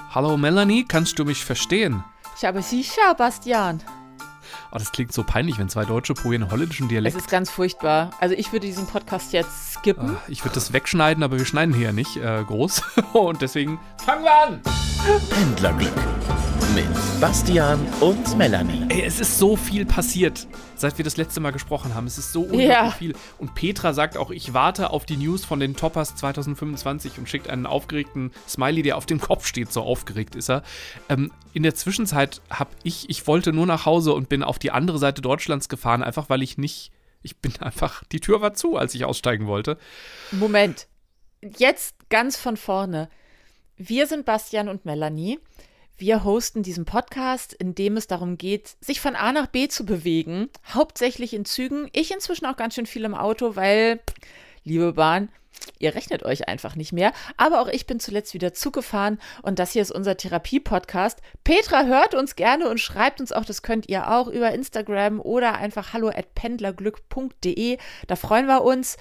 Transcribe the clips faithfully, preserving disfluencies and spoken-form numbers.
Hallo Melanie, kannst du mich verstehen? Ich habe sicher, Bastian. Oh, das klingt so peinlich, wenn zwei Deutsche probieren holländischen Dialekt. Es ist ganz furchtbar. Also ich würde diesen Podcast jetzt skippen. Oh, ich würde das wegschneiden, aber wir schneiden hier ja nicht äh, groß. Und deswegen fangen wir an. Pendlerglück mit Bastian und Melanie. Ey, es ist so viel passiert, seit wir das letzte Mal gesprochen haben. Es ist so unglaublich Ja. viel. Und Petra sagt auch, ich warte auf die News von den Toppers zwanzig fünfundzwanzig und schickt einen aufgeregten Smiley, der auf dem Kopf steht. So aufgeregt ist er. Ähm, in der Zwischenzeit habe ich, ich wollte nur nach Hause und bin auf die andere Seite Deutschlands gefahren, einfach weil ich nicht, ich bin einfach, die Tür war zu, als ich aussteigen wollte. Moment. Jetzt ganz von vorne. Wir sind Bastian und Melanie. Wir hosten diesen Podcast, in dem es darum geht, sich von A nach B zu bewegen, hauptsächlich in Zügen. Ich inzwischen auch ganz schön viel im Auto, weil, liebe Bahn, ihr rechnet euch einfach nicht mehr. Aber auch ich bin zuletzt wieder Zug gefahren und das hier ist unser Therapie-Podcast. Petra hört uns gerne und schreibt uns auch, das könnt ihr auch über Instagram oder einfach hallo at pendlerglück punkt de. Da freuen wir uns.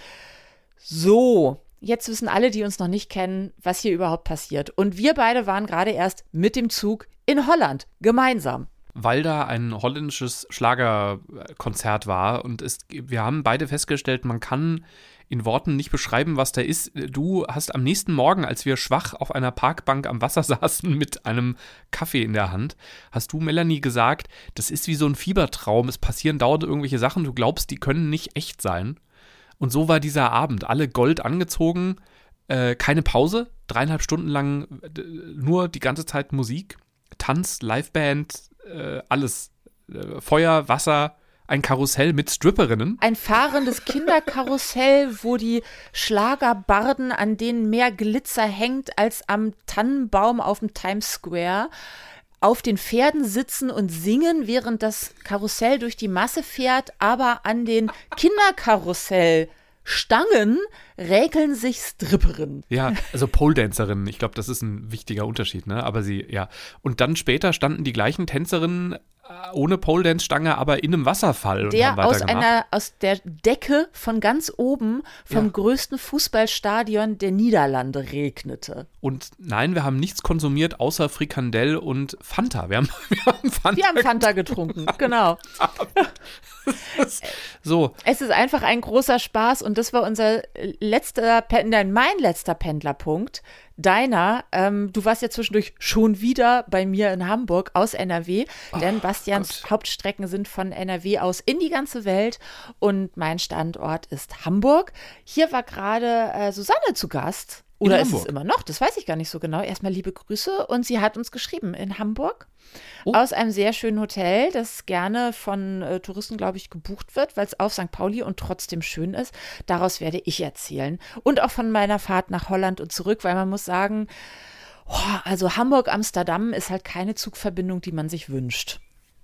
So. Jetzt wissen alle, die uns noch nicht kennen, was hier überhaupt passiert. Und wir beide waren gerade erst mit dem Zug in Holland, gemeinsam. Weil da ein holländisches Schlagerkonzert war und es, wir haben beide festgestellt, man kann in Worten nicht beschreiben, was da ist. Du hast am nächsten Morgen, als wir schwach auf einer Parkbank am Wasser saßen mit einem Kaffee in der Hand, hast du, Melanie, gesagt, das ist wie so ein Fiebertraum, es passieren dauernd irgendwelche Sachen, du glaubst, die können nicht echt sein. Und so war dieser Abend. Alle Gold angezogen, äh, keine Pause, dreieinhalb Stunden lang äh, nur die ganze Zeit Musik, Tanz, Liveband, äh, alles. Äh, Feuer, Wasser, ein Karussell mit Stripperinnen. Ein fahrendes Kinderkarussell, wo die Schlagerbarden, an denen mehr Glitzer hängt als am Tannenbaum auf dem Times Square, auf den Pferden sitzen und singen, während das Karussell durch die Masse fährt, aber an den Kinderkarussellstangen räkeln sich Stripperinnen. Ja, also Pole-Dancerinnen, ich glaube, das ist ein wichtiger Unterschied, ne? Aber sie, ja. Und dann später standen die gleichen Tänzerinnen ohne Pole-Dance-Stange, aber in einem Wasserfall und Der haben aus weitergemacht. einer, aus der Decke von ganz oben vom Ja. größten Fußballstadion der Niederlande regnete. Und nein, wir haben nichts konsumiert, außer Frikandel und Fanta. Wir haben, wir haben Fanta. Wir haben Fanta getrunken, genau. So, Es ist einfach ein großer Spaß und das war unser letzter, Pen- nein, mein letzter Pendlerpunkt. Deiner, ähm, du warst ja zwischendurch schon wieder bei mir in Hamburg aus N R W, denn Bastians Gott. Hauptstrecken sind von N R W aus in die ganze Welt und mein Standort ist Hamburg. Hier war gerade äh, Susanne zu Gast. Oder ist es Hamburg? immer noch? Das weiß ich gar nicht so genau. Erstmal liebe Grüße und sie hat uns geschrieben in Hamburg. Oh. Aus einem sehr schönen Hotel, das gerne von äh, Touristen, glaube ich, gebucht wird, weil es auf Sankt Pauli und trotzdem schön ist. Daraus werde ich erzählen. Und auch von meiner Fahrt nach Holland und zurück, weil man muss sagen, oh, also Hamburg-Amsterdam ist halt keine Zugverbindung, die man sich wünscht.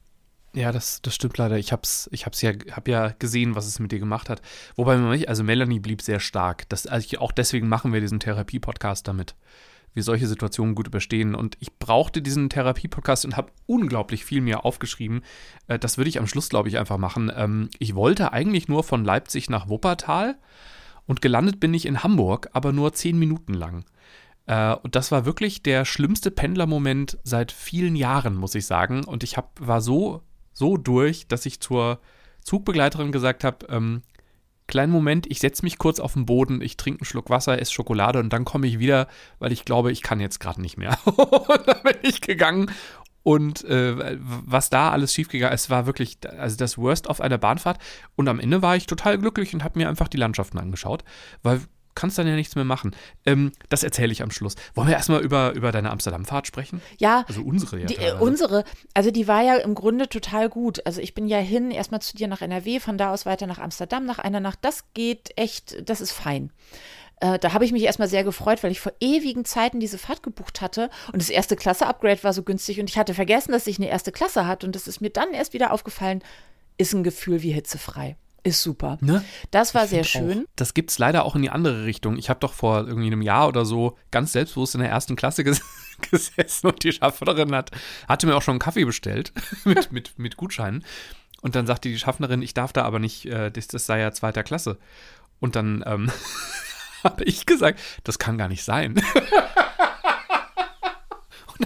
ja, das, das stimmt leider. Ich hab's, ich hab's ja, hab ja gesehen, was es mit dir gemacht hat. Wobei, also Melanie blieb sehr stark. Das, also ich, auch deswegen machen wir diesen Therapie-Podcast, damit wir solche Situationen gut überstehen. Und ich brauchte diesen Therapie-Podcast und habe unglaublich viel mir aufgeschrieben. Äh, das würde ich am Schluss, glaube ich, einfach machen. Ähm, ich wollte eigentlich nur von Leipzig nach Wuppertal und gelandet bin ich in Hamburg, aber nur zehn Minuten lang. Äh, und das war wirklich der schlimmste Pendlermoment seit vielen Jahren, muss ich sagen. Und ich hab, war so, so durch, dass ich zur Zugbegleiterin gesagt habe, ähm, kleinen Moment, ich setze mich kurz auf den Boden, ich trinke einen Schluck Wasser, esse Schokolade und dann komme ich wieder, weil ich glaube, ich kann jetzt gerade nicht mehr. Und dann bin ich gegangen und äh, was da alles schiefgegangen ist, es war wirklich also das Worst auf einer Bahnfahrt. Und am Ende war ich total glücklich und habe mir einfach die Landschaften angeschaut, weil kannst dann ja nichts mehr machen. Ähm, das erzähle ich am Schluss. Wollen wir erstmal über, über deine Amsterdam-Fahrt sprechen? Ja, Also unsere ja. die, äh, teilweise. unsere, also die war ja im Grunde total gut. Also ich bin ja hin, erstmal zu dir nach N R W, von da aus weiter nach Amsterdam, nach einer Nacht. Das geht echt, das ist fein. Äh, da habe ich mich erstmal sehr gefreut, weil ich vor ewigen Zeiten diese Fahrt gebucht hatte und das erste Klasse-Upgrade war so günstig und ich hatte vergessen, dass ich eine erste Klasse hatte und das ist mir dann erst wieder aufgefallen, ist ein Gefühl wie hitzefrei. Ist super. Ne? Das war Ich sehr find schön. Auch, das gibt's leider auch in die andere Richtung. Ich habe doch vor irgendwie einem Jahr oder so ganz selbstbewusst in der ersten Klasse ges- gesessen und die Schaffnerin hat, hatte mir auch schon einen Kaffee bestellt mit, mit, mit Gutscheinen. Und dann sagte die Schaffnerin, ich darf da aber nicht, äh, das, das sei ja zweiter Klasse. Und dann ähm, habe ich gesagt, das kann gar nicht sein. Und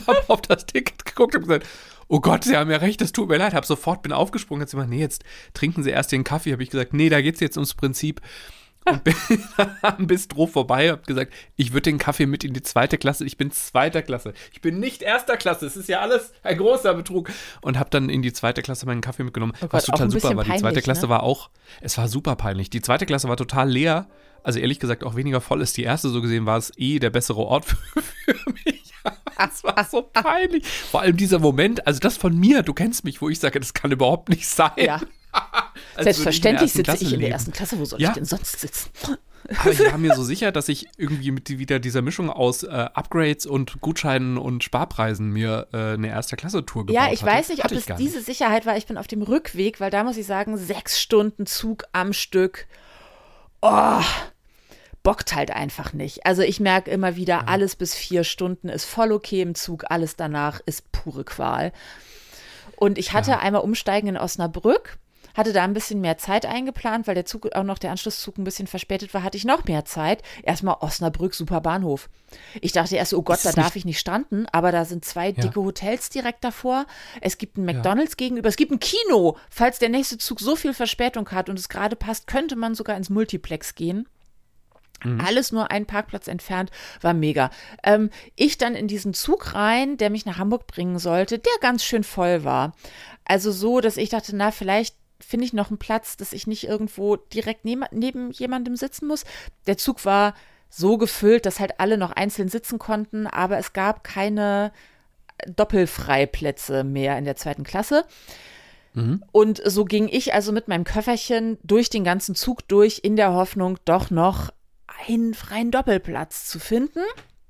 habe auf das Ticket geguckt und gesagt, oh Gott, Sie haben ja recht, das tut mir leid. Hab sofort, bin aufgesprungen, hat sie gesagt, nee, jetzt trinken Sie erst den Kaffee. Habe ich gesagt, nee, da geht's jetzt ums Prinzip. Und bin am Bistro vorbei, hab gesagt, ich würde den Kaffee mit in die zweite Klasse, ich bin zweiter Klasse. Ich bin nicht erster Klasse, es ist ja alles ein großer Betrug. Und habe dann in die zweite Klasse meinen Kaffee mitgenommen, oh Gott, was total super war. Die peinlich, zweite Klasse ne? war auch, es war super peinlich. Die zweite Klasse war total leer, also ehrlich gesagt auch weniger voll ist. Die erste, so gesehen, war es eh der bessere Ort für, für mich. Es war so peinlich. Vor allem dieser Moment, also das von mir, du kennst mich, wo ich sage, das kann überhaupt nicht sein. Ja. Selbstverständlich sitze ich in der ersten Klasse, wo soll ja. ich denn sonst sitzen? Aber ich war mir so sicher, dass ich irgendwie mit wieder dieser Mischung aus äh, Upgrades und Gutscheinen und Sparpreisen mir äh, eine Erste-Klasse-Tour gebaut Ja, ich hatte. weiß nicht, Hatte ob es diese nicht. Sicherheit war. Ich bin auf dem Rückweg, weil da muss ich sagen, sechs Stunden Zug am Stück. Oh, bockt halt einfach nicht. Also ich merke immer wieder, ja. alles bis vier Stunden ist voll okay im Zug, alles danach ist pure Qual. Und ich hatte ja. einmal umsteigen in Osnabrück. Hatte da ein bisschen mehr Zeit eingeplant, weil der Zug auch noch, der Anschlusszug ein bisschen verspätet war, hatte ich noch mehr Zeit. Erstmal Osnabrück, super Bahnhof. Ich dachte erst, oh Gott, da darf ich nicht stranden, aber da sind zwei ja. dicke Hotels direkt davor. Es gibt ein McDonald's ja. gegenüber, es gibt ein Kino. Falls der nächste Zug so viel Verspätung hat und es gerade passt, könnte man sogar ins Multiplex gehen. Mhm. Alles nur ein Parkplatz entfernt, war mega. Ähm, ich dann in diesen Zug rein, der mich nach Hamburg bringen sollte, der ganz schön voll war. Also so, dass ich dachte, na, vielleicht finde ich noch einen Platz, dass ich nicht irgendwo direkt neben, neben jemandem sitzen muss. Der Zug war so gefüllt, dass halt alle noch einzeln sitzen konnten, aber es gab keine Doppelfreiplätze mehr in der zweiten Klasse. Mhm. Und so ging ich also mit meinem Köfferchen durch den ganzen Zug durch, in der Hoffnung, doch noch einen freien Doppelplatz zu finden.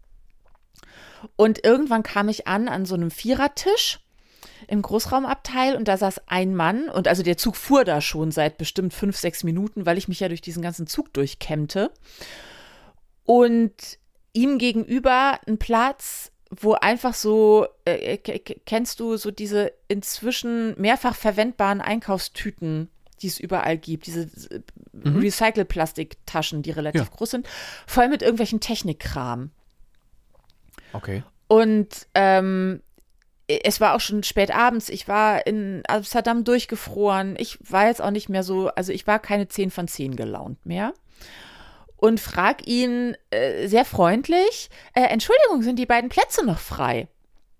Und irgendwann kam ich an an so einem Vierertisch im Großraumabteil und da saß ein Mann und also der Zug fuhr da schon seit bestimmt fünf, sechs Minuten, weil ich mich ja durch diesen ganzen Zug durchkämmte. Und ihm gegenüber ein Platz, wo einfach so, äh, kennst du so diese inzwischen mehrfach verwendbaren Einkaufstüten, die es überall gibt, diese mhm. Recycle-Plastiktaschen, die relativ ja. groß sind, voll mit irgendwelchen Technikkram. Okay. Und ähm, es war auch schon spät abends, ich war in Amsterdam durchgefroren, ich war jetzt auch nicht mehr so, also ich war keine zehn von zehn gelaunt mehr und frag ihn äh, sehr freundlich, äh, Entschuldigung, sind die beiden Plätze noch frei?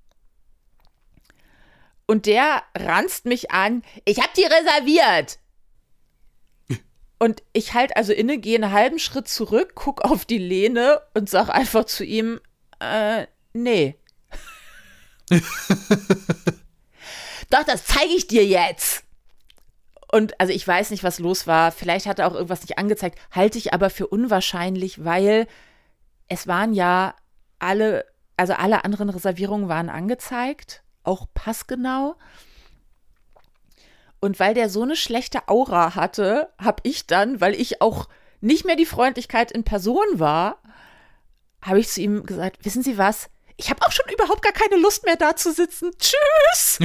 Und der ranzt mich an, ich hab die reserviert. Und ich halt also inne, gehe einen halben Schritt zurück, guck auf die Lehne und sag einfach zu ihm, äh, nee. Doch, das zeige ich dir jetzt. Und also ich weiß nicht, was los war. Vielleicht hat er auch irgendwas nicht angezeigt. Halte ich aber für unwahrscheinlich, weil es waren ja alle, also alle anderen Reservierungen waren angezeigt, auch passgenau. Und weil der so eine schlechte Aura hatte, habe ich dann, weil ich auch nicht mehr die Freundlichkeit in Person war, habe ich zu ihm gesagt, wissen Sie was? Ich habe auch schon überhaupt gar keine Lust mehr da zu sitzen. Tschüss!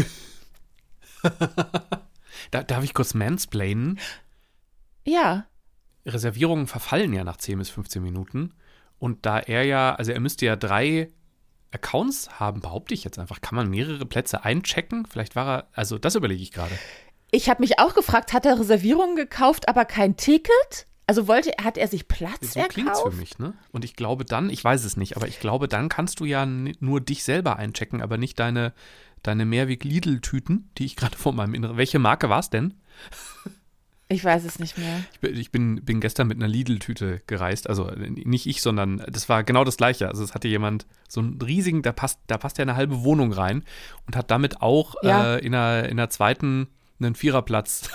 da, darf ich kurz mansplainen? Ja. Reservierungen verfallen ja nach zehn bis fünfzehn Minuten. Und da er ja, also er müsste ja drei Accounts haben, behaupte ich jetzt einfach, kann man mehrere Plätze einchecken? Vielleicht war er, also das überlege ich gerade. Ich habe mich auch gefragt, hat er Reservierungen gekauft, aber kein Ticket? Also wollte, hat er sich Platz so erkauft? So klingt's für mich, ne? Und ich glaube dann, ich weiß es nicht, aber ich glaube, dann kannst du ja n- nur dich selber einchecken, aber nicht deine, deine Mehrweg-Lidl-Tüten, die ich gerade vor meinem Inneren. Welche Marke war es denn? Ich weiß es nicht mehr. Ich, bin, ich bin, bin gestern mit einer Lidl-Tüte gereist, also nicht ich, sondern das war genau das Gleiche. Also es hatte jemand so einen riesigen, da passt, da passt ja eine halbe Wohnung rein und hat damit auch ja. äh, in, einer, in einer zweiten einen Viererplatz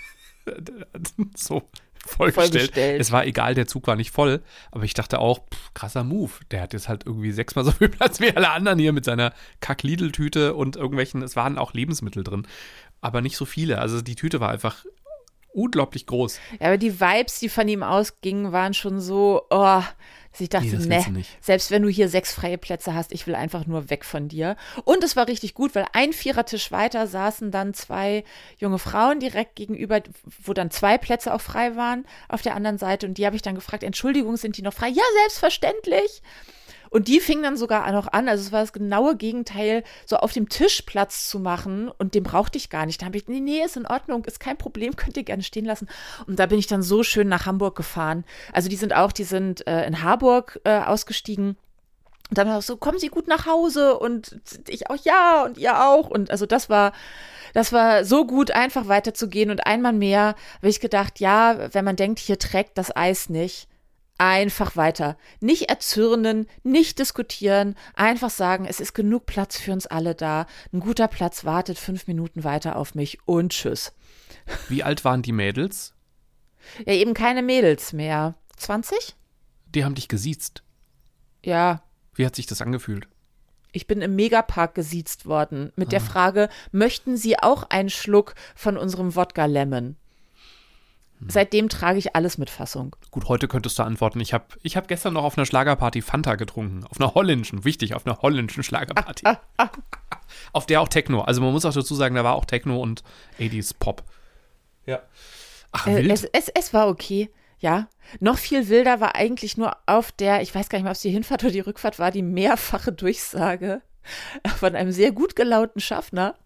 so vollgestellt. Voll es war egal, der Zug war nicht voll, aber ich dachte auch, pff, krasser Move. Der hat jetzt halt irgendwie sechsmal so viel Platz wie alle anderen hier mit seiner Kack-Lidl-Tüte und irgendwelchen, es waren auch Lebensmittel drin, aber nicht so viele. Also die Tüte war einfach unglaublich groß. Ja, aber die Vibes, die von ihm ausgingen, waren schon so, oh, dass ich dachte, nee, ne, selbst wenn du hier sechs freie Plätze hast, ich will einfach nur weg von dir. Und es war richtig gut, weil ein Vierertisch weiter saßen dann zwei junge Frauen direkt gegenüber, wo dann zwei Plätze auch frei waren auf der anderen Seite. Und die habe ich dann gefragt, Entschuldigung, sind die noch frei? Ja, selbstverständlich. Und die fing dann sogar noch an, also es war das genaue Gegenteil, so auf dem Tisch Platz zu machen und den brauchte ich gar nicht. Da habe ich, nee, nee, ist in Ordnung, ist kein Problem, könnt ihr gerne stehen lassen. Und da bin ich dann so schön nach Hamburg gefahren. Also die sind auch, die sind äh, in Harburg äh, ausgestiegen. Und dann war es so, kommen Sie gut nach Hause und ich auch, ja, und ihr auch. Und also das war, das war so gut, einfach weiterzugehen. Und einmal mehr habe ich gedacht, ja, wenn man denkt, hier trägt das Eis nicht, einfach weiter. Nicht erzürnen, nicht diskutieren, einfach sagen, es ist genug Platz für uns alle da. Ein guter Platz wartet fünf Minuten weiter auf mich und tschüss. Wie alt waren die Mädels? Ja, eben keine Mädels mehr. zwanzig? Die haben dich gesiezt. Ja. Wie hat sich das angefühlt? Ich bin im Megapark gesiezt worden mit ah. der Frage, möchten Sie auch einen Schluck von unserem Wodka Lemon? Hm. Seitdem trage ich alles mit Fassung. Gut, heute könntest du antworten. Ich habe ich hab gestern noch auf einer Schlagerparty Fanta getrunken. Auf einer holländischen, wichtig, auf einer holländischen Schlagerparty. Ah, ah, ah. Auf der auch Techno. Also man muss auch dazu sagen, da war auch Techno und achtziger Pop. Ja. Ach, wild. Äh, es, es, es war okay. Ja, noch viel wilder war eigentlich nur auf der, ich weiß gar nicht mehr, ob es die Hinfahrt oder die Rückfahrt war, die mehrfache Durchsage von einem sehr gut gelaunten Schaffner.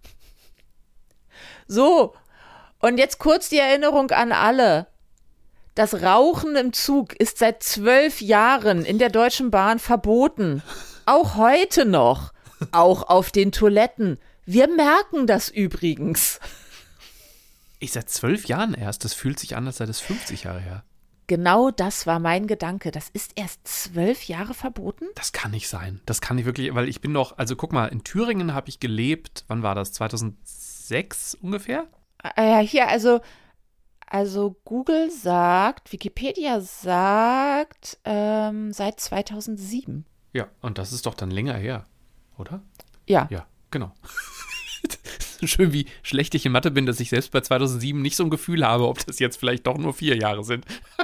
So, und jetzt kurz die Erinnerung an alle. Das Rauchen im Zug ist seit zwölf Jahren in der Deutschen Bahn verboten. Auch heute noch. Auch auf den Toiletten. Wir merken das übrigens. Ich seit zwölf Jahren erst. Das fühlt sich an, als sei das fünfzig Jahre her. Genau das war mein Gedanke. Das ist erst zwölf Jahre verboten? Das kann nicht sein. Das kann nicht wirklich, weil ich bin noch, also guck mal, in Thüringen habe ich gelebt, wann war das? zweitausendsechs ungefähr? Ja, hier, also, also Google sagt, Wikipedia sagt, ähm, seit zweitausendsieben. Ja, und das ist doch dann länger her, oder? Ja. Ja, genau. Schön, wie schlecht ich in Mathe bin, dass ich selbst bei zweitausendsieben nicht so ein Gefühl habe, ob das jetzt vielleicht doch nur vier Jahre sind.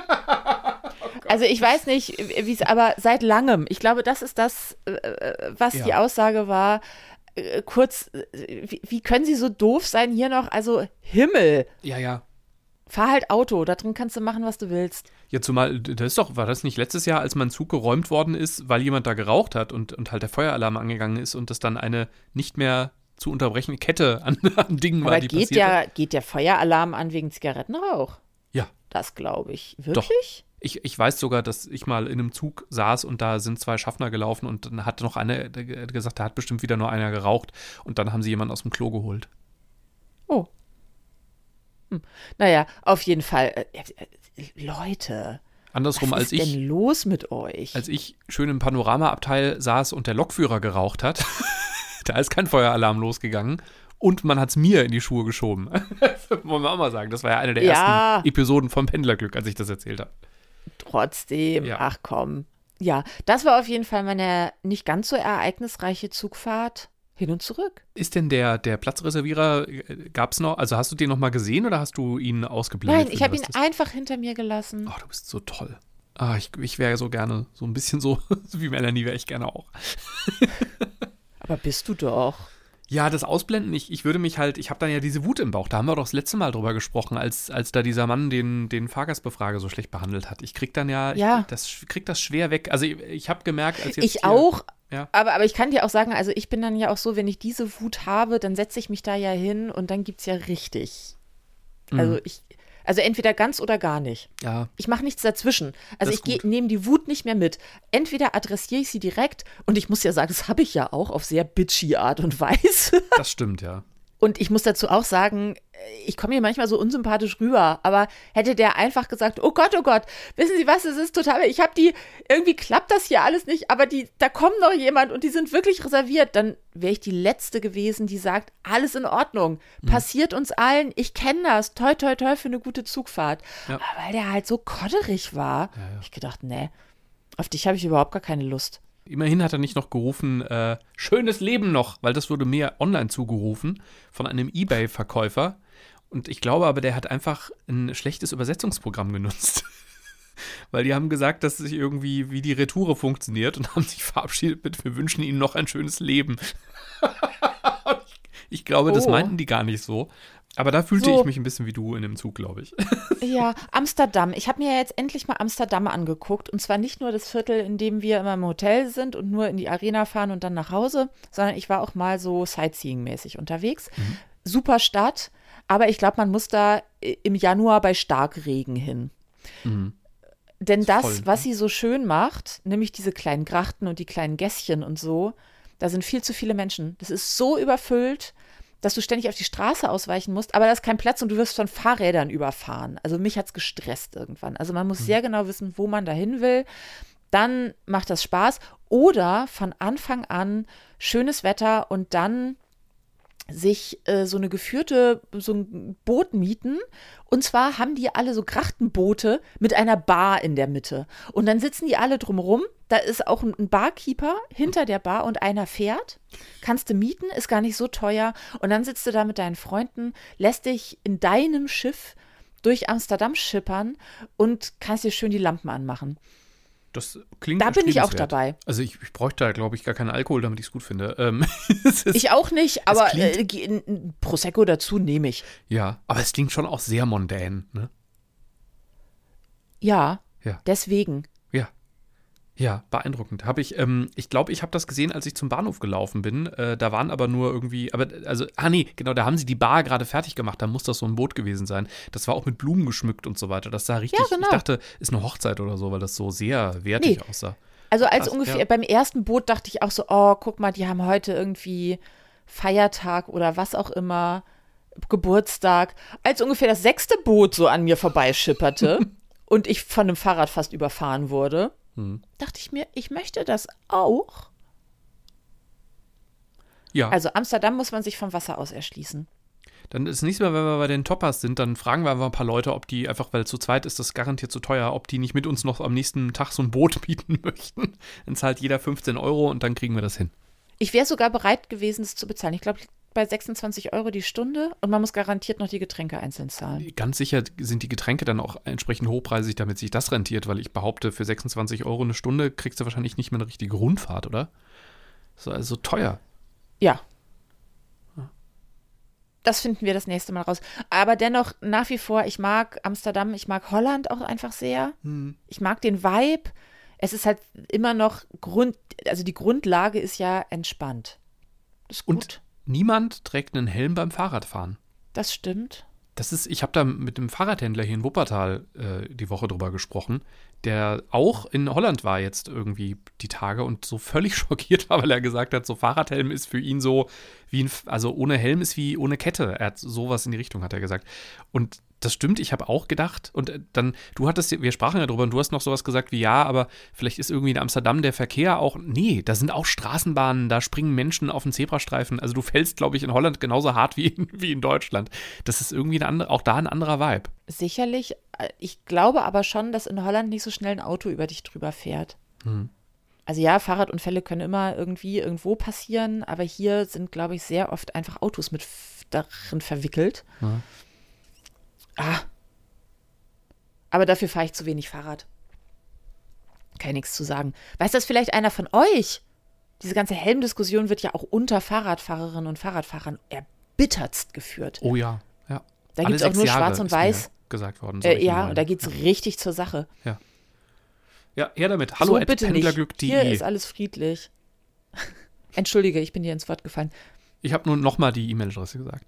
Oh also ich weiß nicht, wie es aber seit langem, ich glaube, das ist das, was ja. die Aussage war, kurz, wie, wie können Sie so doof sein hier noch, also Himmel. Ja, ja. Fahr halt Auto, da drin kannst du machen, was du willst. Ja, zumal, das ist doch, war das nicht letztes Jahr, als mein Zug geräumt worden ist, weil jemand da geraucht hat und, und halt der Feueralarm angegangen ist und das dann eine nicht mehr zu unterbrechende Kette an, an Dingen aber war, die geht passiert ja, hat. geht der Feueralarm an wegen Zigarettenrauch? Ja. Das glaube ich. Wirklich? Doch. Ich, ich weiß sogar, dass ich mal in einem Zug saß und da sind zwei Schaffner gelaufen und dann hat noch einer gesagt, da hat bestimmt wieder nur einer geraucht und dann haben sie jemanden aus dem Klo geholt. Oh. Hm. Naja, auf jeden Fall. Äh, Leute. Andersrum, was als ist ich. denn los mit euch? Als ich schön im Panorama-Abteil saß und der Lokführer geraucht hat, da ist kein Feueralarm losgegangen. Und man hat es mir in die Schuhe geschoben. Das wollen wir auch mal sagen. Das war ja eine der ja. ersten Episoden von Pendlerglück, als ich das erzählt habe. Trotzdem, ja. ach komm. Ja, das war auf jeden Fall meine nicht ganz so ereignisreiche Zugfahrt hin und zurück. Ist denn der, der Platzreservierer, gab es noch, also hast du den noch mal gesehen oder hast du ihn ausgeblendet? Nein, ich habe ihn einfach hinter mir gelassen. Oh, du bist so toll. Ah, ich, ich wäre so gerne, so ein bisschen so, so wie Melanie wäre ich gerne auch. Aber bist du doch. Ja, das Ausblenden, ich, ich würde mich halt, ich habe dann ja diese Wut im Bauch, da haben wir doch das letzte Mal drüber gesprochen, als, als da dieser Mann den, den Fahrgastbefrager so schlecht behandelt hat. Ich krieg dann ja, ja. Ich, das, krieg das schwer weg. Also ich, ich habe gemerkt, als jetzt Ich hier, auch, ja. aber, aber ich kann dir auch sagen, also ich bin dann ja auch so, wenn ich diese Wut habe, dann setze ich mich da ja hin und dann gibt's ja richtig. Mhm. Also ich, also entweder ganz oder gar nicht. Ja. Ich mache nichts dazwischen. Also Das ich nehme die Wut nicht mehr mit. Entweder adressiere ich sie direkt und ich muss ja sagen, das habe ich ja auch auf sehr bitchy Art und Weise. Das stimmt, ja. Und ich muss dazu auch sagen, ich komme hier manchmal so unsympathisch rüber, aber hätte der einfach gesagt, oh Gott, oh Gott, wissen Sie was, es ist total, ich habe die, irgendwie klappt das hier alles nicht, aber die, da kommt noch jemand und die sind wirklich reserviert, dann wäre ich die Letzte gewesen, die sagt, alles in Ordnung, mhm. passiert uns allen, ich kenne das, toi, toi, toi für eine gute Zugfahrt. Ja. Aber weil der halt so kodderig war, ja, ja. habe ich gedacht, nee, auf dich habe ich überhaupt gar keine Lust. Immerhin hat er nicht noch gerufen, äh, schönes Leben noch, weil das wurde mir online zugerufen von einem eBay-Verkäufer. Und ich glaube aber, der hat einfach ein schlechtes Übersetzungsprogramm genutzt. Weil die haben gesagt, dass sich irgendwie wie die Retoure funktioniert und haben sich verabschiedet mit, wir wünschen Ihnen noch ein schönes Leben. ich, ich glaube, oh. das meinten die gar nicht so. Aber da fühlte So. ich mich ein bisschen wie du in dem Zug, glaube ich. Ja, Amsterdam. Ich habe mir ja jetzt endlich mal Amsterdam angeguckt. Und zwar nicht nur das Viertel, in dem wir immer im Hotel sind und nur in die Arena fahren und dann nach Hause, sondern ich war auch mal so Sightseeing-mäßig unterwegs. Mhm. Super Stadt, aber ich glaube, man muss da im Januar bei Starkregen hin. Mhm. Denn Ist das, voll, was ne? sie so schön macht, nämlich diese kleinen Grachten und die kleinen Gässchen und so, da sind viel zu viele Menschen. Das ist so überfüllt, dass du ständig auf die Straße ausweichen musst, aber da ist kein Platz und du wirst von Fahrrädern überfahren. Also mich hat es gestresst irgendwann. Also man muss Mhm. sehr genau wissen, wo man dahin will. Dann macht das Spaß. Oder von Anfang an schönes Wetter und dann sich äh, so eine geführte, so ein Boot mieten. Und zwar haben die alle so Grachtenboote mit einer Bar in der Mitte. Und dann sitzen die alle drumrum. Da ist auch ein Barkeeper hinter der Bar und einer fährt. Kannst du mieten, ist gar nicht so teuer. Und dann sitzt du da mit deinen Freunden, lässt dich in deinem Schiff durch Amsterdam schippern und kannst dir schön die Lampen anmachen. Das klingt Da bin ich auch erstrebenswert. dabei. Also ich, ich bräuchte da, glaube ich, gar keinen Alkohol, damit ich es gut finde. Ähm, es ist, Ich auch nicht, aber klingt- äh, ge- ein Prosecco dazu nehme ich. ja, aber es klingt schon auch sehr mondän, ne? Ja, Ja. deswegen. Ja. Ja, beeindruckend. Habe ich, ähm, ich glaube, ich habe das gesehen, als ich zum Bahnhof gelaufen bin. Äh, da waren aber nur irgendwie, aber also, ah nee, genau, da haben sie die Bar gerade fertig gemacht. Da muss das so ein Boot gewesen sein. Das war auch mit Blumen geschmückt und so weiter. Das sah richtig, Ja, genau. ich dachte, ist eine Hochzeit oder so, weil das so sehr wertig Nee. aussah. Also als Krass, ungefähr ja. beim ersten Boot dachte ich auch so, oh, guck mal, die haben heute irgendwie Feiertag oder was auch immer, Geburtstag. Als ungefähr das sechste Boot so an mir vorbeischipperte und ich von einem Fahrrad fast überfahren wurde, Hm. dachte ich mir, ich möchte das auch. Ja, Also Amsterdam muss man sich vom Wasser aus erschließen. dann ist nächstes Mal, wenn wir bei den Toppers sind, dann fragen wir einfach ein paar Leute, ob die einfach, weil zu zweit ist das garantiert zu teuer, ob die nicht mit uns noch am nächsten Tag so ein Boot mieten möchten. Dann zahlt jeder fünfzehn Euro und dann kriegen wir das hin. Ich wäre sogar bereit gewesen, es zu bezahlen. Ich glaube, bei sechsundzwanzig Euro die Stunde und man muss garantiert noch die Getränke einzeln zahlen. Ganz sicher sind die Getränke dann auch entsprechend hochpreisig, damit sich das rentiert, weil ich behaupte, für sechsundzwanzig Euro eine Stunde kriegst du wahrscheinlich nicht mehr eine richtige Rundfahrt, oder? Das ist also teuer. Ja. Das finden wir das nächste Mal raus. Aber dennoch nach wie vor, ich mag Amsterdam, ich mag Holland auch einfach sehr. Ich mag den Vibe. Es ist halt immer noch Grund, also die Grundlage ist ja entspannt. Das ist gut. Und niemand trägt einen Helm beim Fahrradfahren. Das stimmt. Das ist, ich habe da mit dem Fahrradhändler hier in Wuppertal äh, die Woche drüber gesprochen, der auch in Holland war jetzt irgendwie die Tage und so völlig schockiert war, weil er gesagt hat, so Fahrradhelm ist für ihn so wie ein, also ohne Helm ist wie ohne Kette. Er hat sowas in die Richtung, hat er gesagt. Und das stimmt, ich habe auch gedacht und äh, dann, du hattest, wir sprachen ja drüber und du hast noch sowas gesagt wie, ja, aber vielleicht ist irgendwie in Amsterdam der Verkehr auch, nee, da sind auch Straßenbahnen, da springen Menschen auf den Zebrastreifen, also du fällst, glaube ich, in Holland genauso hart wie in, wie in Deutschland. Das ist irgendwie eine andere, auch da ein anderer Vibe. Sicherlich. Ich glaube aber schon, dass in Holland nicht so schnell ein Auto über dich drüber fährt. Hm. Also ja, Fahrradunfälle können immer irgendwie irgendwo passieren, aber hier sind, glaube ich, sehr oft einfach Autos mit f- darin verwickelt. Ja. Ah. Aber dafür fahre ich zu wenig Fahrrad. Kann ich nichts zu sagen. Weiß das vielleicht einer von euch? Diese ganze Helmdiskussion wird ja auch unter Fahrradfahrerinnen und Fahrradfahrern erbittertst geführt. Oh ja, ja. Da Alle gibt es auch sechs nur Jahre Schwarz und ist mir Weiß. gesagt worden. soll Äh, ich ja, mal. und da geht es richtig zur Sache. Ja. Ja, her damit. Hallo so, at bitte nicht. pendlerglück punkt Hier de. ist alles friedlich. Entschuldige, ich bin dir ins Wort gefallen. Ich habe nur nochmal die E-Mail-Adresse gesagt.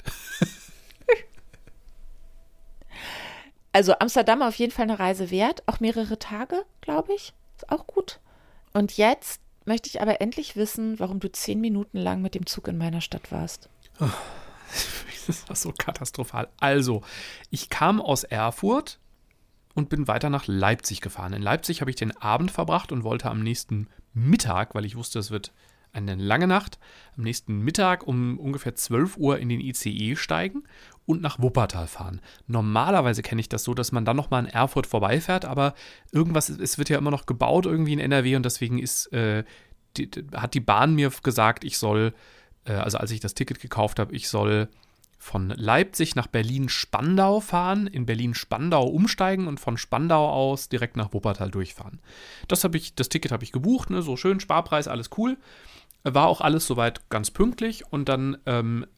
Also Amsterdam auf jeden Fall eine Reise wert. Auch mehrere Tage, glaube ich. Ist auch gut. Und jetzt möchte ich aber endlich wissen, warum du zehn Minuten lang mit dem Zug in meiner Stadt warst. Das war so katastrophal. Also, ich kam aus Erfurt und bin weiter nach Leipzig gefahren. In Leipzig habe ich den Abend verbracht und wollte am nächsten Mittag, weil ich wusste, es wird eine lange Nacht, am nächsten Mittag um ungefähr zwölf Uhr in den I C E steigen und nach Wuppertal fahren. Normalerweise kenne ich das so, dass man dann nochmal in Erfurt vorbeifährt, aber irgendwas, es wird ja immer noch gebaut irgendwie in N R W und deswegen ist, äh, die, hat die Bahn mir gesagt, ich soll, äh, also als ich das Ticket gekauft habe, ich soll von Leipzig nach Berlin-Spandau fahren, in Berlin-Spandau umsteigen und von Spandau aus direkt nach Wuppertal durchfahren. Das habe ich, das Ticket habe ich gebucht, ne, so schön, Sparpreis, alles cool. War auch alles soweit ganz pünktlich und dann ähm,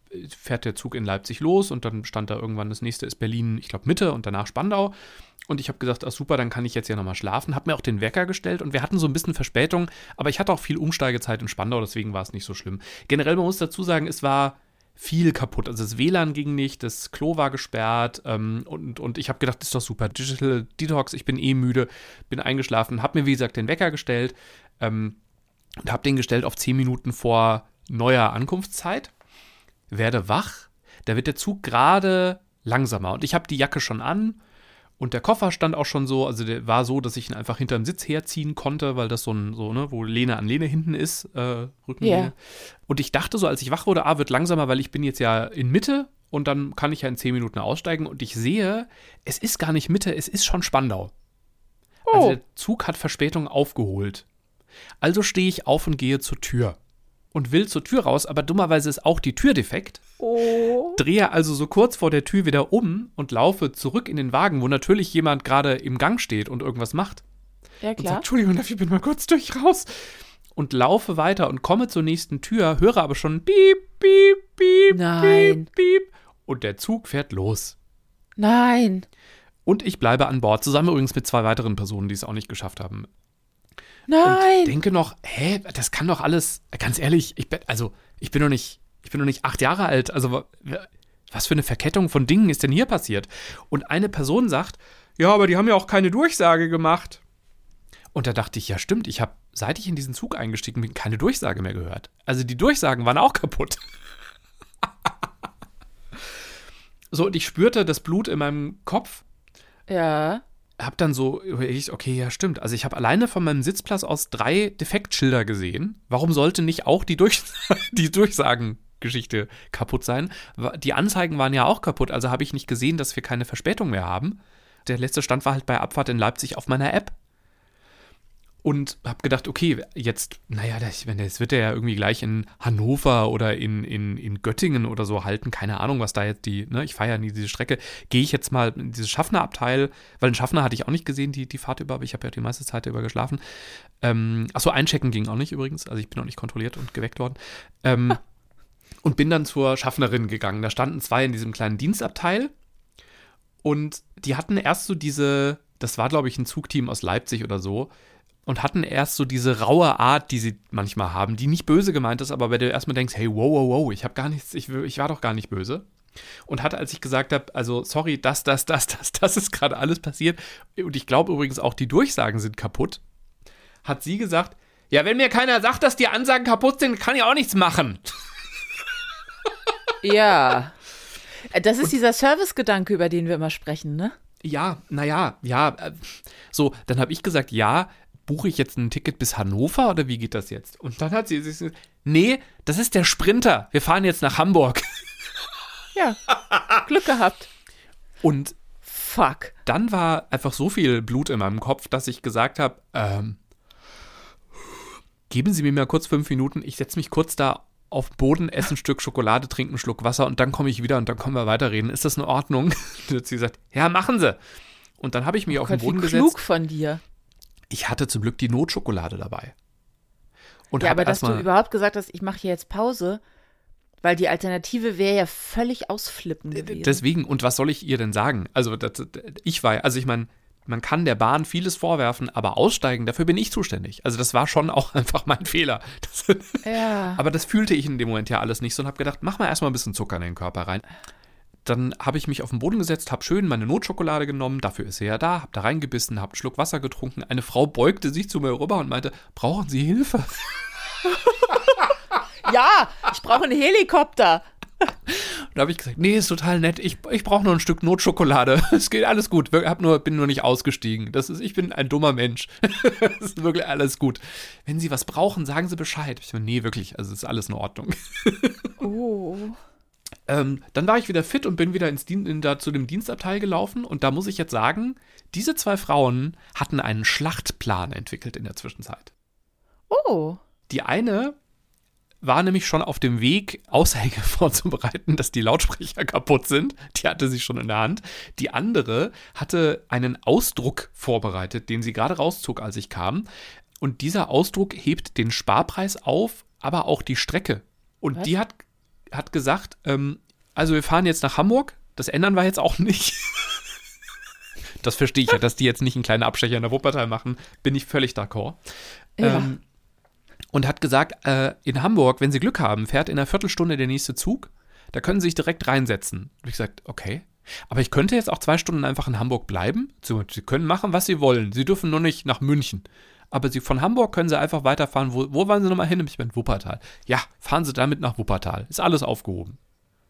fährt der Zug in Leipzig los und dann stand da irgendwann, das nächste ist Berlin, ich glaube Mitte und danach Spandau. Und ich habe gesagt, ach super, dann kann ich jetzt ja nochmal schlafen. Habe mir auch den Wecker gestellt und wir hatten so ein bisschen Verspätung, aber ich hatte auch viel Umsteigezeit in Spandau, deswegen war es nicht so schlimm. Generell, man muss dazu sagen, es war viel kaputt. Also das W L A N ging nicht, das Klo war gesperrt ähm, und, und ich habe gedacht, das ist doch super. Digital Detox, ich bin eh müde, bin eingeschlafen, habe mir, wie gesagt, den Wecker gestellt ähm, und habe den gestellt auf zehn Minuten vor neuer Ankunftszeit. Werde wach, da wird der Zug gerade langsamer und ich habe die Jacke schon an und der Koffer stand auch schon so, also der war so, dass ich ihn einfach hinterm Sitz herziehen konnte, weil das so ein, so, ne, wo Lehne an Lehne hinten ist, äh, Rückenlehne. Ja. Und ich dachte so, als ich wach wurde, ah, wird langsamer, weil ich bin jetzt ja in Mitte und dann kann ich ja in zehn Minuten aussteigen und ich sehe, es ist gar nicht Mitte, es ist schon Spandau. Oh. Also der Zug hat Verspätung aufgeholt. Also stehe ich auf und gehe zur Tür. Und will zur Tür raus, aber dummerweise ist auch die Tür defekt. Oh. Drehe also so kurz vor der Tür wieder um und laufe zurück in den Wagen, wo natürlich jemand gerade im Gang steht und irgendwas macht. Ja, Und klar. sage, Entschuldigung, darf ich bin mal kurz durch raus. Und laufe weiter und komme zur nächsten Tür, höre aber schon piep, piep, piep, Nein. piep, piep. Und der Zug fährt los. Nein. Und ich bleibe an Bord, zusammen übrigens mit zwei weiteren Personen, die es auch nicht geschafft haben. Nein. Und denke noch, hä, das kann doch alles, ganz ehrlich, ich bin, also, ich bin noch nicht, ich bin noch nicht acht Jahre alt, also, was für eine Verkettung von Dingen ist denn hier passiert? Und eine Person sagt, ja, aber die haben ja auch keine Durchsage gemacht. Und da dachte ich, ja stimmt, ich habe, seit ich in diesen Zug eingestiegen bin, keine Durchsage mehr gehört. Also die Durchsagen waren auch kaputt. So, und ich spürte das Blut in meinem Kopf. Ja. Hab dann so überlegt, okay, ja stimmt. Also ich habe alleine von meinem Sitzplatz aus drei Defektschilder gesehen. Warum sollte nicht auch die, Durch die Durchsagengeschichte kaputt sein? Die Anzeigen waren ja auch kaputt, also habe ich nicht gesehen, dass wir keine Verspätung mehr haben. Der letzte Stand war halt bei Abfahrt in Leipzig auf meiner App. Und habe gedacht, okay, jetzt, naja, das, wenn das wird er ja irgendwie gleich in Hannover oder in, in, in Göttingen oder so halten. Keine Ahnung, was da jetzt die, ne, ich fahre ja nie diese Strecke. Gehe ich jetzt mal in dieses Schaffnerabteil, weil einen Schaffner hatte ich auch nicht gesehen, die, die Fahrt über, aber ich habe ja die meiste Zeit über geschlafen. Ähm, achso, einchecken ging auch nicht übrigens, also ich bin auch nicht kontrolliert und geweckt worden. Ähm, und bin dann zur Schaffnerin gegangen. Da standen zwei in diesem kleinen Dienstabteil und die hatten erst so diese, das war glaube ich ein Zugteam aus Leipzig oder so, und hatten erst so diese raue Art, die sie manchmal haben, die nicht böse gemeint ist, aber wenn du erstmal denkst, hey, wow, wow, wow, ich habe gar nichts, ich, ich war doch gar nicht böse. Und hatte, als ich gesagt habe, also sorry, das, das, das, das, das ist gerade alles passiert, und ich glaube übrigens auch, die Durchsagen sind kaputt, hat sie gesagt, ja, wenn mir keiner sagt, dass die Ansagen kaputt sind, kann ich auch nichts machen. Ja. Das ist dieser Servicegedanke, über den wir immer sprechen, ne? Ja, naja, ja, äh, so, dann habe ich gesagt, ja, buche ich jetzt ein Ticket bis Hannover oder wie geht das jetzt? Und dann hat sie gesagt, nee, das ist der Sprinter. Wir fahren jetzt nach Hamburg. Ja, Glück gehabt. Und Fuck. dann war einfach so viel Blut in meinem Kopf, dass ich gesagt habe, ähm, geben Sie mir mal kurz fünf Minuten, ich setze mich kurz da auf den Boden, esse ein Stück Schokolade, trinke einen Schluck Wasser und dann komme ich wieder und dann können wir weiterreden. Ist das in Ordnung? Und hat sie gesagt, ja, machen Sie. Und dann habe ich mich Oh auf Gott, den Boden wie gesetzt. klug von dir. Ich hatte zum Glück die Notschokolade dabei. Und Ja, hab aber dass erst du mal, überhaupt gesagt hast, ich mache hier jetzt Pause, weil die Alternative wäre ja völlig ausflippen gewesen. Deswegen, und was soll ich ihr denn sagen? Also, das, ich war, also ich meine, man kann der Bahn vieles vorwerfen, aber aussteigen, dafür bin ich zuständig. Also, das war schon auch einfach mein Fehler. Das, Ja. aber das fühlte ich in dem Moment ja alles nicht so und habe gedacht, mach mal erstmal ein bisschen Zucker in den Körper rein. Dann habe ich mich auf den Boden gesetzt, habe schön meine Notschokolade genommen, dafür ist sie ja da, habe da reingebissen, habe einen Schluck Wasser getrunken. Eine Frau beugte sich zu mir rüber und meinte, brauchen Sie Hilfe? Ja, ich brauche einen Helikopter. Da habe ich gesagt, nee, ist total nett, ich, ich brauche nur ein Stück Notschokolade. Es geht alles gut, ich hab nur, bin nur nicht ausgestiegen. Das ist, ich bin ein dummer Mensch. Es ist wirklich alles gut. Wenn Sie was brauchen, sagen Sie Bescheid. Ich so, nee, wirklich, also ist alles in Ordnung. Oh. Ähm, dann war ich wieder fit und bin wieder ins Dien- in, da, zu dem Dienstabteil gelaufen. Und da muss ich jetzt sagen, diese zwei Frauen hatten einen Schlachtplan entwickelt in der Zwischenzeit. Oh. Die eine war nämlich schon auf dem Weg, Aushänge vorzubereiten, dass die Lautsprecher kaputt sind. Die hatte sie schon in der Hand. Die andere hatte einen Ausdruck vorbereitet, den sie gerade rauszog, als ich kam. Und dieser Ausdruck hebt den Sparpreis auf, aber auch die Strecke. Und Was? die hat hat gesagt, ähm, also wir fahren jetzt nach Hamburg, das ändern wir jetzt auch nicht. Das verstehe ich ja, dass die jetzt nicht einen kleinen Abstecher in der Wuppertal machen, bin ich völlig d'accord. Ja. Ähm, und hat gesagt, äh, in Hamburg, wenn Sie Glück haben, fährt in einer Viertelstunde der nächste Zug, da können Sie sich direkt reinsetzen. Und ich gesagt, okay, aber ich könnte jetzt auch zwei Stunden einfach in Hamburg bleiben. Sie können machen, was Sie wollen. Sie dürfen nur nicht nach München. Aber Sie von Hamburg können Sie einfach weiterfahren. Wo, wo wollen Sie nochmal hin? Ich bin in Wuppertal. Ja, fahren Sie damit nach Wuppertal. Ist alles aufgehoben.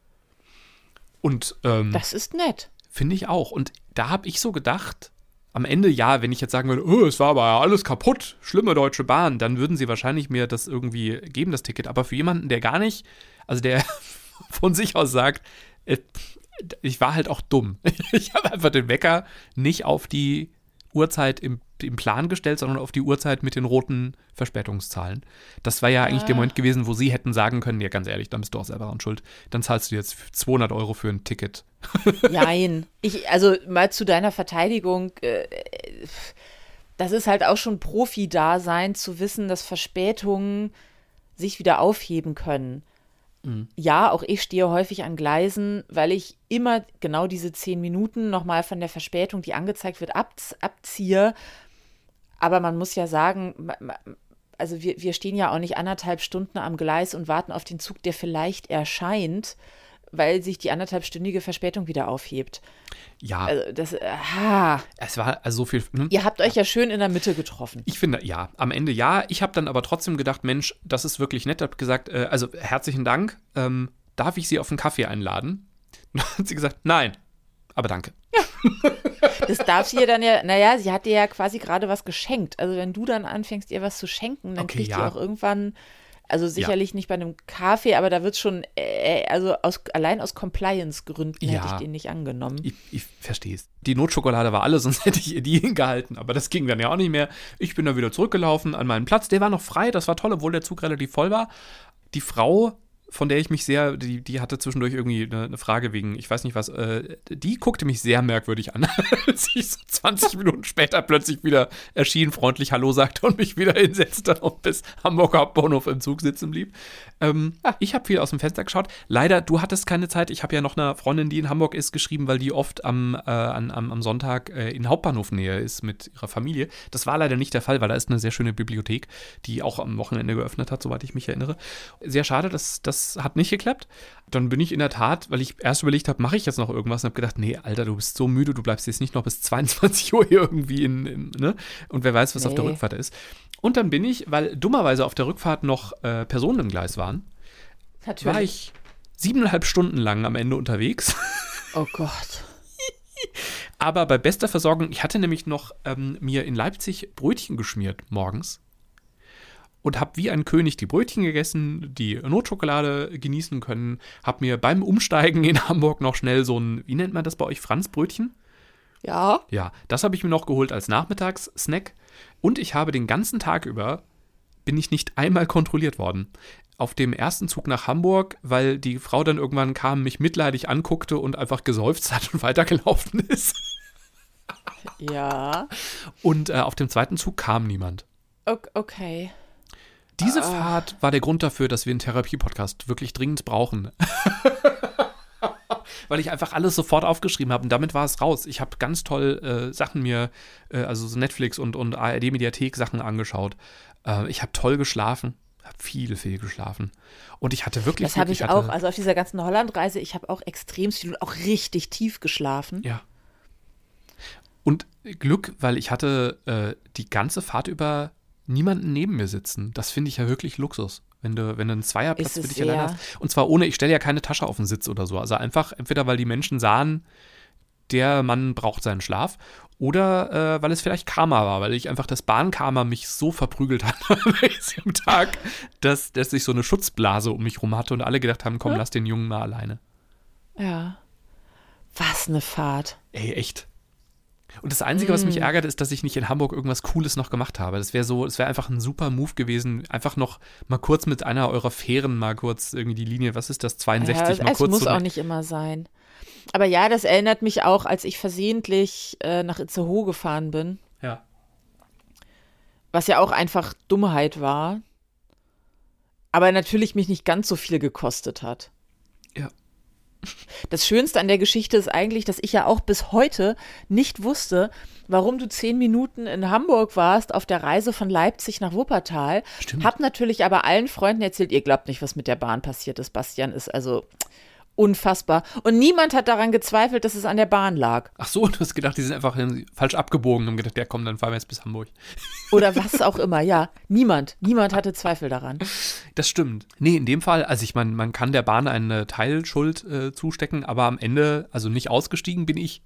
Und ähm, Das ist nett. finde ich auch. Und da habe ich so gedacht, am Ende, ja, wenn ich jetzt sagen würde, oh, es war aber alles kaputt, schlimme Deutsche Bahn, dann würden sie wahrscheinlich mir das irgendwie geben, das Ticket. Aber für jemanden, der gar nicht, also der von sich aus sagt, äh, ich war halt auch dumm. Ich habe einfach den Wecker nicht auf die Uhrzeit im, im Plan gestellt, sondern auf die Uhrzeit mit den roten Verspätungszahlen. Das war ja eigentlich Ah. der Moment gewesen, wo sie hätten sagen können, ja, ganz ehrlich, dann bist du auch selber dran schuld. Dann zahlst du jetzt zweihundert Euro für ein Ticket. Nein. Ich, also mal zu deiner Verteidigung, äh, das ist halt auch schon Profi-Dasein, zu wissen, dass Verspätungen sich wieder aufheben können. Mhm. Ja, auch ich stehe häufig an Gleisen, weil ich immer genau diese zehn Minuten nochmal von der Verspätung, die angezeigt wird, ab, abziehe. Aber man muss ja sagen, ma- ma- also wir, wir stehen ja auch nicht anderthalb Stunden am Gleis und warten auf den Zug, der vielleicht erscheint, weil sich die anderthalbstündige Verspätung wieder aufhebt. Ja, Also das, ah, es war also so viel. Ne? ihr habt euch ja schön in der Mitte getroffen. Ich finde, ja, am Ende ja. Ich habe dann aber trotzdem gedacht, Mensch, das ist wirklich nett. Ich habe gesagt, äh, also herzlichen Dank. Ähm, darf ich Sie auf einen Kaffee einladen? Und dann hat sie gesagt, nein, aber danke. Das darf sie ihr dann ja, naja, sie hat dir ja quasi gerade was geschenkt. Also wenn du dann anfängst, ihr was zu schenken, dann Okay, kriegt ja. ihr auch irgendwann, also sicherlich nicht bei einem Kaffee, aber da wird schon, äh, also aus, allein aus Compliance-Gründen Ja. hätte ich den nicht angenommen. Ich, ich verstehe es. Die Notschokolade war alle, sonst hätte ich ihr die hingehalten. Aber das ging dann ja auch nicht mehr. Ich bin dann wieder zurückgelaufen an meinen Platz. Der war noch frei, das war toll, obwohl der Zug relativ voll war. Die Frau, von der ich mich sehr, die, die hatte zwischendurch irgendwie eine, eine Frage wegen, ich weiß nicht was, äh, die guckte mich sehr merkwürdig an, als ich so zwanzig Minuten später plötzlich wieder erschien, freundlich Hallo sagte und mich wieder hinsetzte und bis Hamburger Hauptbahnhof im Zug sitzen blieb. Ähm, ich habe viel aus dem Fenster geschaut. Leider, du hattest keine Zeit. Ich habe ja noch eine Freundin, die in Hamburg ist, geschrieben, weil die oft am, äh, an, am, am Sonntag äh, in Hauptbahnhofnähe ist mit ihrer Familie. Das war leider nicht der Fall, weil da ist eine sehr schöne Bibliothek, die auch am Wochenende geöffnet hat, soweit ich mich erinnere. Sehr schade, das, das hat nicht geklappt. Dann bin ich in der Tat, weil ich erst überlegt habe, mache ich jetzt noch irgendwas und habe gedacht, nee, Alter, du bist so müde, du bleibst jetzt nicht noch bis zweiundzwanzig Uhr hier irgendwie in, in ne? Und wer weiß, was Nee. auf der Rückfahrt ist. Und dann bin ich, weil dummerweise auf der Rückfahrt noch äh, Personen im Gleis waren, Natürlich. war ich siebeneinhalb Stunden lang am Ende unterwegs. Oh Gott. Aber bei bester Versorgung, ich hatte nämlich noch ähm, mir in Leipzig Brötchen geschmiert morgens und habe wie ein König die Brötchen gegessen, die Notschokolade genießen können, habe mir beim Umsteigen in Hamburg noch schnell so ein, wie nennt man das bei euch, Franzbrötchen? Ja. Ja, das habe ich mir noch geholt als Nachmittagssnack und ich habe den ganzen Tag über, bin ich nicht einmal kontrolliert worden. Auf dem ersten Zug nach Hamburg, weil die Frau dann irgendwann kam, mich mitleidig anguckte und einfach geseufzt hat und weitergelaufen ist. Ja. Und äh, auf dem zweiten Zug kam niemand. Ok- Okay. Diese Ah. Fahrt war der Grund dafür, dass wir einen Therapie-Podcast wirklich dringend brauchen. Weil ich einfach alles sofort aufgeschrieben habe und damit war es raus. Ich habe ganz toll äh, Sachen mir, äh, also so Netflix und, und A R D-Mediathek Sachen angeschaut. Äh, ich habe toll geschlafen, habe viel, viel geschlafen. Und ich hatte wirklich... Das habe wirklich ich hatte, auch, also auf dieser ganzen Hollandreise, ich habe auch extrem viel und auch richtig tief geschlafen. Ja. Und Glück, weil ich hatte äh, die ganze Fahrt über niemanden neben mir sitzen. Das finde ich ja wirklich Luxus. Wenn du, wenn du einen Zweierplatz Ist für es dich alleine sehr. hast. Und zwar ohne, ich stelle ja keine Tasche auf den Sitz oder so. Also einfach, entweder weil die Menschen sahen, der Mann braucht seinen Schlaf, oder äh, weil es vielleicht Karma war, weil ich einfach das Bahnkarma mich so verprügelt hat am Tag, dass, dass ich so eine Schutzblase um mich rum hatte und alle gedacht haben, komm, Hm? lass den Jungen mal alleine. Ja. Was eine Fahrt. Ey, echt. Und das Einzige, was mich Mm. ärgert, ist, dass ich nicht in Hamburg irgendwas Cooles noch gemacht habe. Das wäre so, es wäre einfach ein super Move gewesen, einfach noch mal kurz mit einer eurer Fähren mal kurz irgendwie die Linie, was ist das, zweiundsechzig, Ja, mal es kurz muss so auch eine- nicht immer sein. Aber ja, das erinnert mich auch, als ich versehentlich äh, nach Itzehoe gefahren bin, Ja. was ja auch einfach Dummheit war, aber natürlich mich nicht ganz so viel gekostet hat. Ja. Das Schönste an der Geschichte ist eigentlich, dass ich ja auch bis heute nicht wusste, warum du zehn Minuten in Hamburg warst auf der Reise von Leipzig nach Wuppertal. Stimmt. Hab natürlich aber allen Freunden erzählt, ihr glaubt nicht, was mit der Bahn passiert ist. Bastian ist also unfassbar. Und niemand hat daran gezweifelt, dass es an der Bahn lag. Ach so, du hast gedacht, die sind einfach falsch abgebogen und haben gedacht, ja komm, dann fahren wir jetzt bis Hamburg. Oder was auch immer, ja. Niemand, niemand hatte Zweifel daran. Das stimmt. Nee, in dem Fall, also ich meine, man kann der Bahn eine Teilschuld äh, zustecken, aber am Ende, also nicht ausgestiegen bin ich.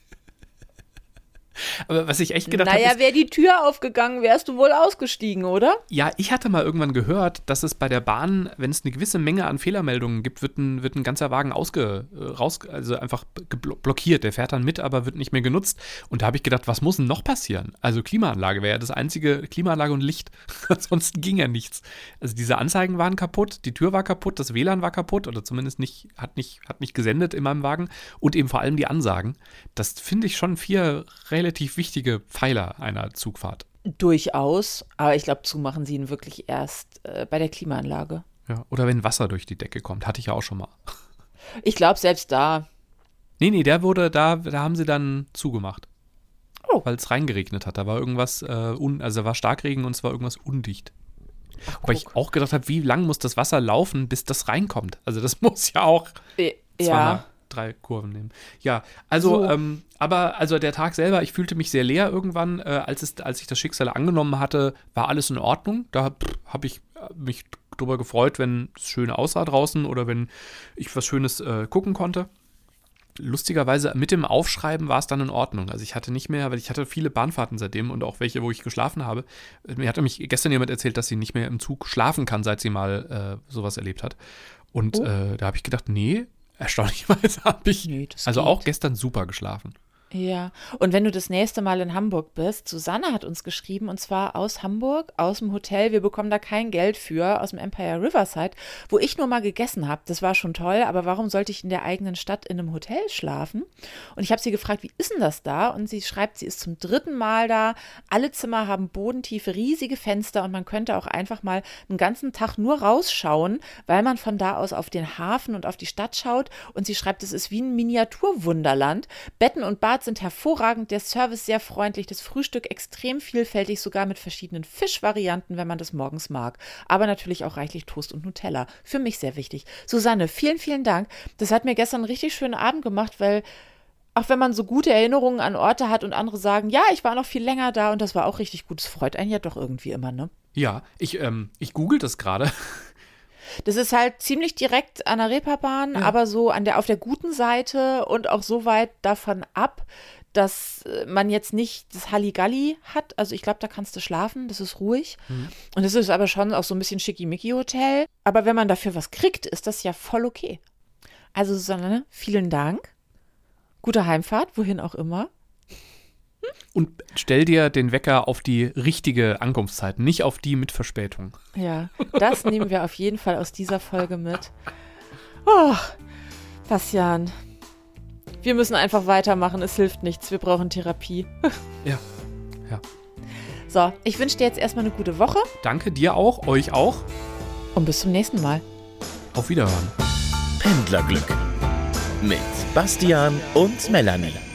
Aber was ich echt gedacht habe, Naja, wäre die Tür aufgegangen, wärst du wohl ausgestiegen, oder? Ja, ich hatte mal irgendwann gehört, dass es bei der Bahn, wenn es eine gewisse Menge an Fehlermeldungen gibt, wird ein, wird ein ganzer Wagen ausge, raus, also einfach blockiert. Der fährt dann mit, aber wird nicht mehr genutzt. Und da habe ich gedacht, was muss denn noch passieren? Also Klimaanlage wäre ja das einzige, Klimaanlage und Licht. Ansonsten ging ja nichts. Also diese Anzeigen waren kaputt, die Tür war kaputt, das W L A N war kaputt oder zumindest nicht, hat nicht, hat nicht gesendet in meinem Wagen. Und eben vor allem die Ansagen. Das finde ich schon vier relativ wichtige Pfeiler einer Zugfahrt. Durchaus, aber ich glaube, zumachen sie ihn wirklich erst äh, bei der Klimaanlage. Ja, oder wenn Wasser durch die Decke kommt, hatte ich ja auch schon mal. Ich glaube, selbst da. Nee, nee, der wurde, da, da haben sie dann zugemacht. Oh. Weil es reingeregnet hat. Da war irgendwas, äh, un, also da war Starkregen und es war irgendwas undicht. Ach, Weil ich auch gedacht habe, wie lang muss das Wasser laufen, bis das reinkommt? Also das muss ja auch äh, zweimal ja. drei Kurven nehmen. Ja, also, So. ähm, aber also der Tag selber, ich fühlte mich sehr leer irgendwann, äh, als, es, als ich das Schicksal angenommen hatte, war alles in Ordnung. Da habe ich mich drüber gefreut, wenn es schön aussah draußen oder wenn ich was Schönes äh, gucken konnte. Lustigerweise mit dem Aufschreiben war es dann in Ordnung. Also ich hatte nicht mehr, weil ich hatte viele Bahnfahrten seitdem und auch welche, wo ich geschlafen habe. Mir hatte mich gestern jemand erzählt, dass sie nicht mehr im Zug schlafen kann, seit sie mal äh, sowas erlebt hat. Und Oh. äh, da habe ich gedacht, nee, erstaunlicherweise habe ich Nee, das also geht. auch gestern super geschlafen. Ja, und wenn du das nächste Mal in Hamburg bist, Susanne hat uns geschrieben, und zwar aus Hamburg, aus dem Hotel, wir bekommen da kein Geld für, aus dem Empire Riverside, wo ich nur mal gegessen habe. Das war schon toll, aber warum sollte ich in der eigenen Stadt in einem Hotel schlafen? Und ich habe sie gefragt, wie ist denn das da? Und sie schreibt, sie ist zum dritten Mal da. Alle Zimmer haben bodentiefe, riesige Fenster und man könnte auch einfach mal einen ganzen Tag nur rausschauen, weil man von da aus auf den Hafen und auf die Stadt schaut. Und sie schreibt, es ist wie ein Miniaturwunderland. Betten und Bad sind hervorragend, der Service sehr freundlich, das Frühstück extrem vielfältig, sogar mit verschiedenen Fischvarianten, wenn man das morgens mag. Aber natürlich auch reichlich Toast und Nutella. Für mich sehr wichtig. Susanne, vielen, vielen Dank. Das hat mir gestern einen richtig schönen Abend gemacht, weil auch wenn man so gute Erinnerungen an Orte hat und andere sagen, ja, ich war noch viel länger da und das war auch richtig gut. Das freut einen ja doch irgendwie immer, ne? Ja, ich, ähm, ich google das gerade. Das ist halt ziemlich direkt an der Reeperbahn, Ja. aber so an der, auf der guten Seite und auch so weit davon ab, dass äh, man jetzt nicht das Halligalli hat. Also ich glaube, da kannst du schlafen, das ist ruhig. Mhm. Und es ist aber schon auch so ein bisschen Schickimicki-Hotel. Aber wenn man dafür was kriegt, ist das ja voll okay. Also Susanne, vielen Dank. Gute Heimfahrt, wohin auch immer. Und stell dir den Wecker auf die richtige Ankunftszeit, nicht auf die mit Verspätung. Ja, das nehmen wir auf jeden Fall aus dieser Folge mit. Oh, Bastian, wir müssen einfach weitermachen, es hilft nichts, wir brauchen Therapie. Ja, ja. So, ich wünsche dir jetzt erstmal eine gute Woche Danke dir auch, euch auch. und bis zum nächsten Mal. Auf Wiederhören. Pendlerglück mit Bastian und Melanie.